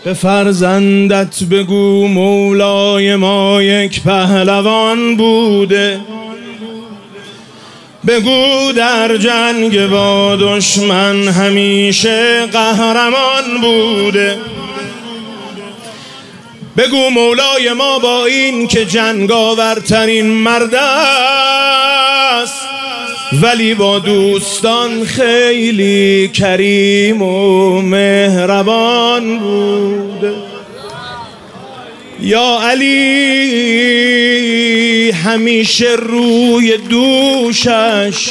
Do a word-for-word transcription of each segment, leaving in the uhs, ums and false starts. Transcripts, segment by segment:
به فرزندت بگو مولای ما یک پهلوان بوده، بگو در جنگ با دشمن همیشه قهرمان بوده، بگو مولای ما با این که جنگاورترین مرد است ولی با دوستان خیلی کریم و مهربان بوده. یا علی همیشه روی دوشش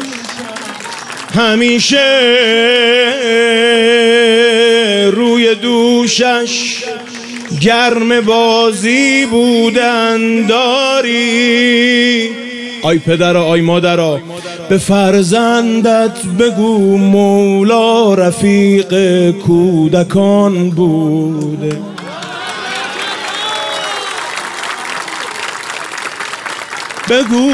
همیشه روی دوشش گرم بازی بودن داری. آی پدرا آی مادرا به فرزندت بگو مولا رفیق کودکان بوده. بگو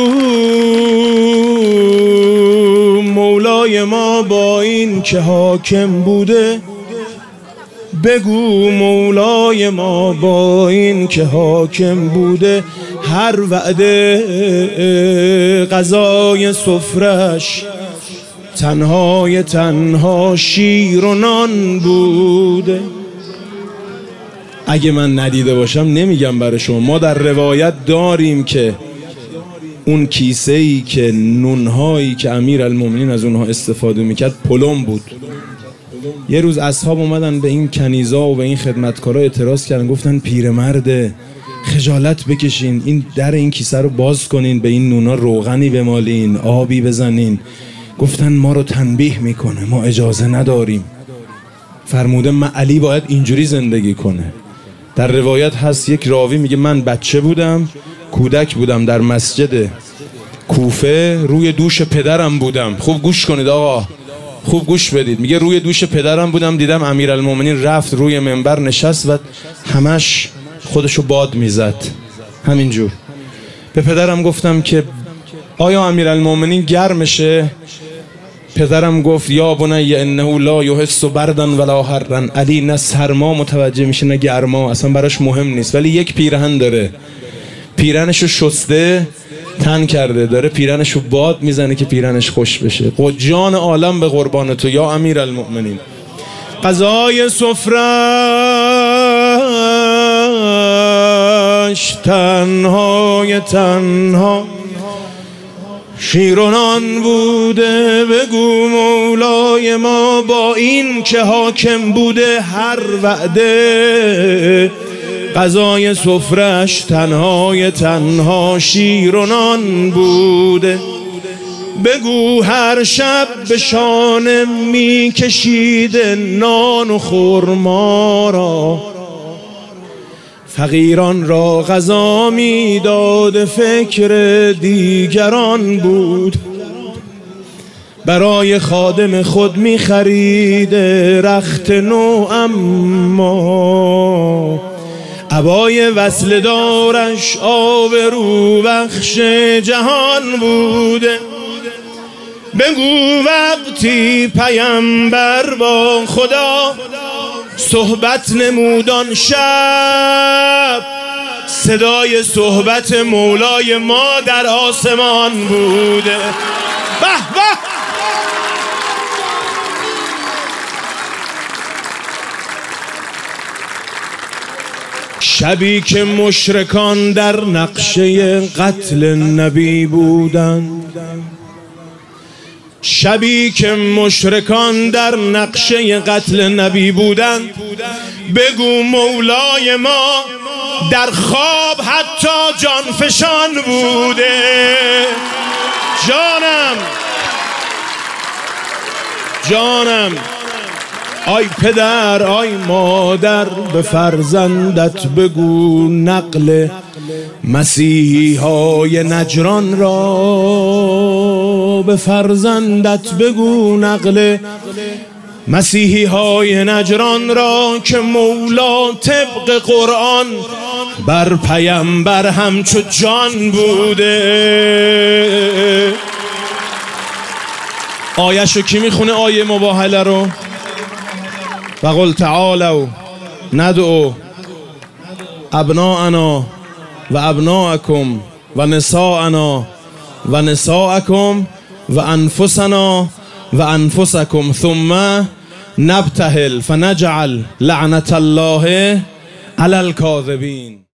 مولای ما با این که حاکم بوده، بگو مولای ما با این که حاکم بوده هر وعده غذای سفرش تنهای تنها شیر و نان بوده. اگه من ندیده باشم نمیگم برای شما، ما در روایت داریم که اون کیسه ای که نونهایی که امیرالمومنین از اونها استفاده میکرد پلم بود. یه روز اصحاب اومدن به این کنیزا و به این خدمتکارا اعتراض کردن، گفتن پیرمرده خجالت بکشین، این در این کیسه رو باز کنین، به این نونا روغنی بمالین، آبی بزنین. گفتن ما رو تنبیه میکنه، ما اجازه نداریم. فرموده من علی باید اینجوری زندگی کنه. در روایت هست یک راوی میگه من بچه بودم، کودک بودم، در مسجد کوفه روی دوش پدرم بودم. خوب گوش کنید آقا، خوب گوش بدید. میگه روی دوش پدرم بودم، دیدم امیرالمومنین رفت روی منبر نشست و همش خودشو باد میزد همینجور. به پدرم گفتم که آیا امیرالمومنین گرمشه؟ پدرم گفت یا بنی انه لا یحس بردا ولا حرا. علی نه سرما متوجه میشه نه گرما، اصلا براش مهم نیست، ولی یک پیرهن داره، پیرهنشو شسته تن کرده، داره پیرهنشو باد میزنه که پیرهنش خوش بشه. جان عالم به قربان تو یا امیرالمؤمنین. غذای سفره‌اش تنهای تنها شیر و نان بوده، بگو مولای ما با این که حاکم بوده هر وعده غذای سفره‌اش تنهای تنها شیر و نان بوده. بگو هر شب به شانه می کشیده نان و خرما را، فقیران را غذا می داده فکر دیگران بود. برای خادم خود می خریده رخت نو، اما عبای وصل دارش آبرو بخش جهان بوده. بگو وقتی پیامبر با خدا صحبت نمودان شب، صدای صحبت مولای ما در آسمان بوده. به به شبی که مشرکان در نقشه قتل نبی بودند، شبی که مشرکان در نقشه قتل نبی بودند، بگو مولای ما در خواب حتی جانفشان بوده. جانم جانم آی پدر آی مادر به فرزندت بگو نقل مسیحی های نجران را، به فرزندت بگو نقل مسیحی های نجران را که مولا طبق قرآن بر پیامبر همچو جان بوده. آیه‌شو کی میخونه؟ آیه مباهله رو؟ وقل تعالوا ندعو ابناءنا و ابناءکم و نساءنا و نساءکم و انفسنا و انفسکم ثم نبتهل فنجعل لعنت الله علی الکاذبین.